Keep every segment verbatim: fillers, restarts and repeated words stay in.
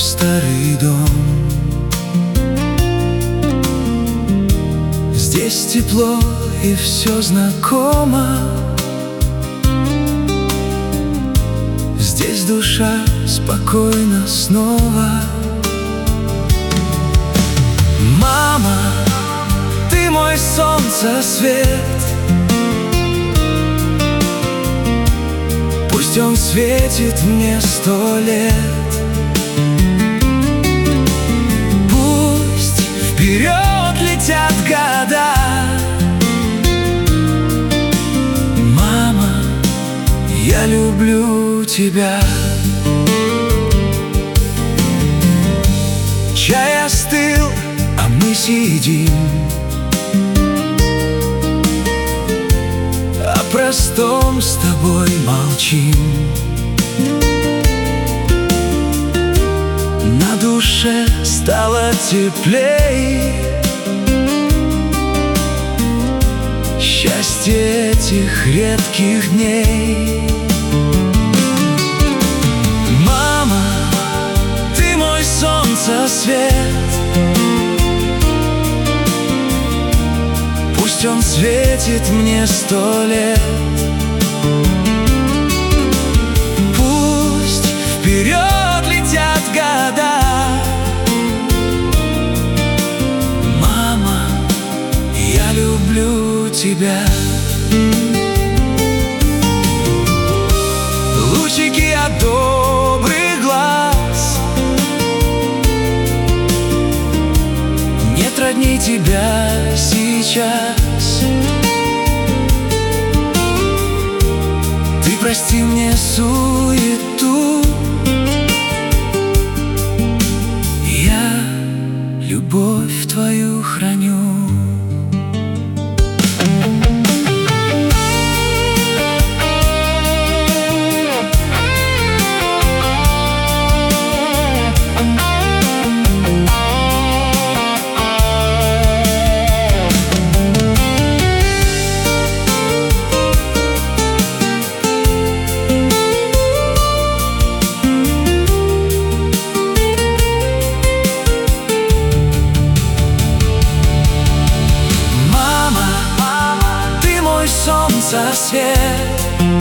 старый дом. Здесь тепло и все знакомо. Здесь душа спокойна снова. Мама, ты мой солнце свет. Пусть он светит мне сто лет. Пусть вперед летят года. Мама, я люблю тебя. Чай остыл, а мы сидим, о простом с тобой молчим. На душе стало теплей. Счастье этих редких дней. Мама, ты мой солнце свет. Пусть он светит мне сто лет. Пусть вперед летят года. Мама, я люблю тебя. Лучики от добрых глаз. Нет родней тебя сейчас. Ты прости мне суету. Я любовь твою храню. Солнце свет.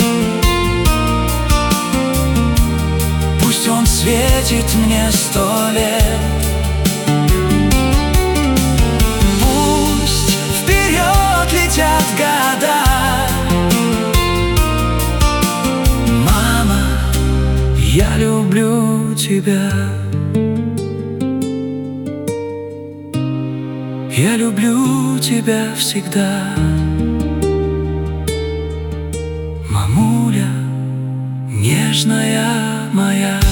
Пусть он светит мне сто лет. Пусть вперед летят года. Мама, я люблю тебя. Я люблю тебя всегда. Мамуля, нежная моя.